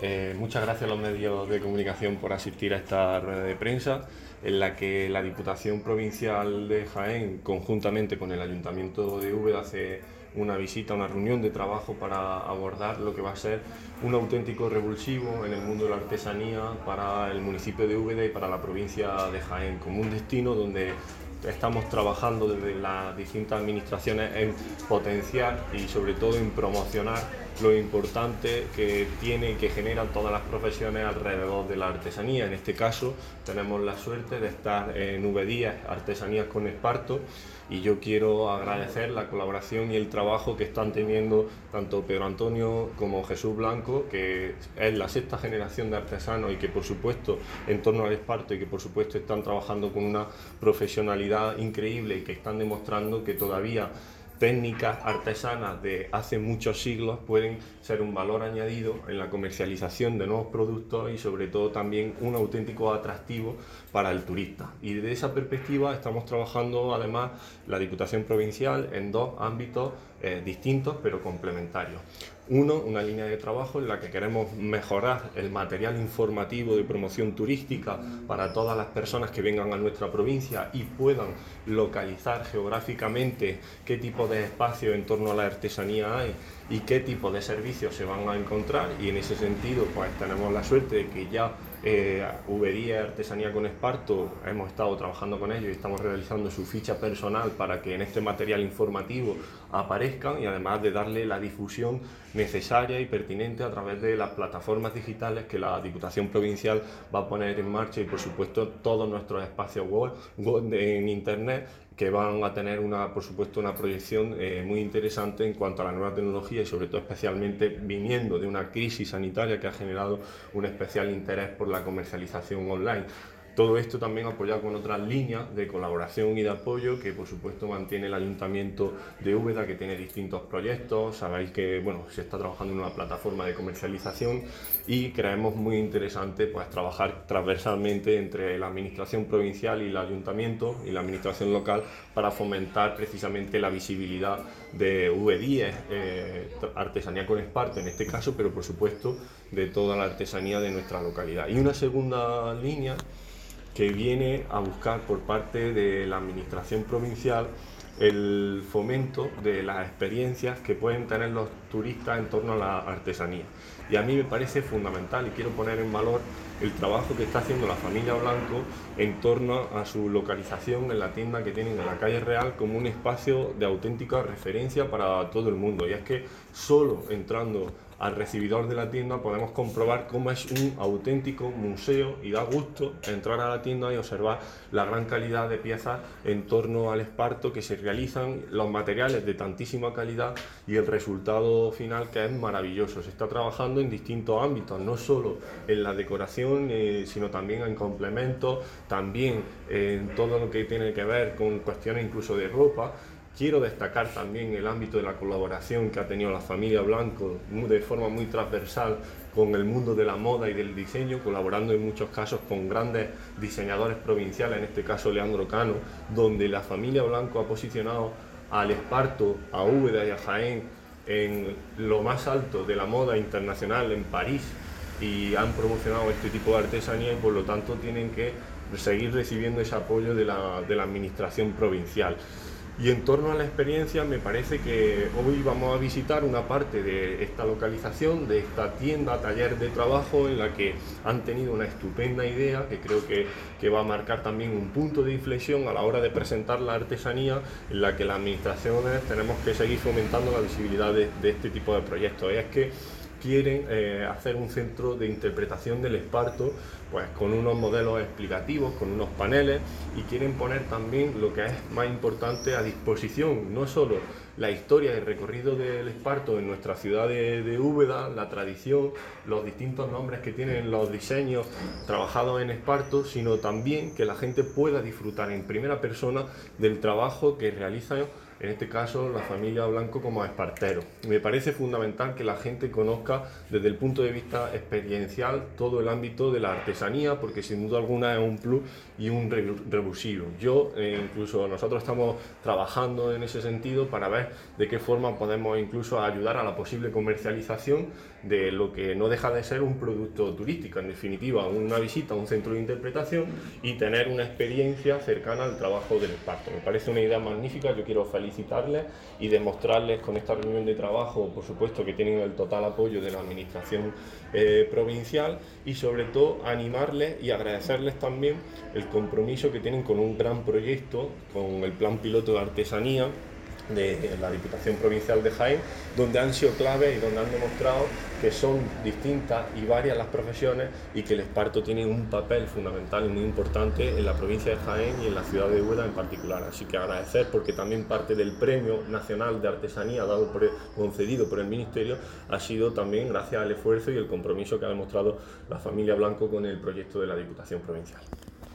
Muchas gracias a los medios de comunicación por asistir a esta rueda de prensa en la que la Diputación Provincial de Jaén, conjuntamente con el Ayuntamiento de Úbeda, hace una visita, una reunión de trabajo para abordar lo que va a ser un auténtico revulsivo en el mundo de la artesanía para el municipio de Úbeda y para la provincia de Jaén, como un destino donde estamos trabajando desde las distintas administraciones en potenciar y sobre todo en promocionar lo importante que tiene y que generan todas las profesiones alrededor de la artesanía. En este caso tenemos la suerte de estar en V10 Artesanías con Esparto y yo quiero agradecer la colaboración y el trabajo que están teniendo tanto Pedro Antonio como Jesús Blanco, que es la sexta generación de artesanos y que por supuesto en torno al esparto y que por supuesto están trabajando con una profesionalidad increíble y que están demostrando que todavía técnicas artesanas de hace muchos siglos pueden ser un valor añadido en la comercialización de nuevos productos y sobre todo también un auténtico atractivo para el turista. Y desde esa perspectiva estamos trabajando además la Diputación Provincial en dos ámbitos distintos pero complementarios. Uno, una línea de trabajo en la que queremos mejorar el material informativo de promoción turística para todas las personas que vengan a nuestra provincia y puedan localizar geográficamente qué tipo de espacio en torno a la artesanía hay y qué tipo de servicios se van a encontrar, y en ese sentido pues tenemos la suerte de que ya V10 Artesanía con Esparto hemos estado trabajando con ellos y estamos realizando su ficha personal para que en este material informativo aparezcan, y además de darle la difusión necesaria y pertinente a través de las plataformas digitales que la Diputación Provincial va a poner en marcha, y por supuesto todos nuestros espacios web en internet que van a tener por supuesto una proyección muy interesante en cuanto a la nueva tecnología y sobre todo especialmente viniendo de una crisis sanitaria que ha generado un especial interés por la comercialización online. Todo esto también apoyado con otras líneas de colaboración y de apoyo que por supuesto mantiene el Ayuntamiento de Úbeda, que tiene distintos proyectos. Sabéis que se está trabajando en una plataforma de comercialización y creemos muy interesante pues trabajar transversalmente entre la Administración Provincial y el Ayuntamiento y la Administración local para fomentar precisamente la visibilidad de V10 Artesanía con Esparto en este caso, pero por supuesto de toda la artesanía de nuestra localidad. Y una segunda línea que viene a buscar por parte de la Administración Provincial el fomento de las experiencias que pueden tener los turistas en torno a la artesanía. Y a mí me parece fundamental y quiero poner en valor el trabajo que está haciendo la familia Blanco en torno a su localización en la tienda que tienen en la calle Real como un espacio de auténtica referencia para todo el mundo. Y es que solo entrando al recibidor de la tienda podemos comprobar cómo es un auténtico museo, y da gusto entrar a la tienda y observar la gran calidad de piezas en torno al esparto que se realizan, los materiales de tantísima calidad y el resultado final que es maravilloso. Se está trabajando en distintos ámbitos, no solo en la decoración, sino también en complementos, también en todo lo que tiene que ver con cuestiones incluso de ropa. Quiero destacar también el ámbito de la colaboración que ha tenido la familia Blanco de forma muy transversal con el mundo de la moda y del diseño, colaborando en muchos casos con grandes diseñadores provinciales, en este caso Leandro Cano, donde la familia Blanco ha posicionado al esparto, a Úbeda y a Jaén en lo más alto de la moda internacional en París, y han promocionado este tipo de artesanía y por lo tanto tienen que seguir recibiendo ese apoyo de la administración provincial. Y en torno a la experiencia, me parece que hoy vamos a visitar una parte de esta localización, de esta tienda, taller de trabajo, en la que han tenido una estupenda idea que creo que va a marcar también un punto de inflexión a la hora de presentar la artesanía, en la que las administraciones tenemos que seguir fomentando la visibilidad de este tipo de proyectos. Y es que quieren hacer un centro de interpretación del esparto pues con unos modelos explicativos, con unos paneles, y quieren poner también lo que es más importante a disposición, no solo la historia y el recorrido del esparto en nuestra ciudad de Úbeda, la tradición, los distintos nombres que tienen los diseños trabajados en esparto, sino también que la gente pueda disfrutar en primera persona del trabajo que realizan, en este caso la familia Blanco como espartero. Me parece fundamental que la gente conozca desde el punto de vista experiencial todo el ámbito de la artesanía, porque sin duda alguna es un plus y un revulsivo. Incluso nosotros estamos trabajando en ese sentido para ver de qué forma podemos incluso ayudar a la posible comercialización de lo que no deja de ser un producto turístico, en definitiva, una visita a un centro de interpretación y tener una experiencia cercana al trabajo del esparto. Me parece una idea magnífica, yo quiero felicitarles y demostrarles con esta reunión de trabajo, por supuesto, que tienen el total apoyo de la Administración provincial, y sobre todo animarles y agradecerles también el compromiso que tienen con un gran proyecto, con el Plan Piloto de Artesanía de la Diputación Provincial de Jaén, donde han sido claves y donde han demostrado que son distintas y varias las profesiones y que el esparto tiene un papel fundamental y muy importante en la provincia de Jaén y en la ciudad de Úbeda en particular. Así que agradecer, porque también parte del Premio Nacional de Artesanía concedido por el Ministerio ha sido también gracias al esfuerzo y el compromiso que ha demostrado la familia Blanco con el proyecto de la Diputación Provincial.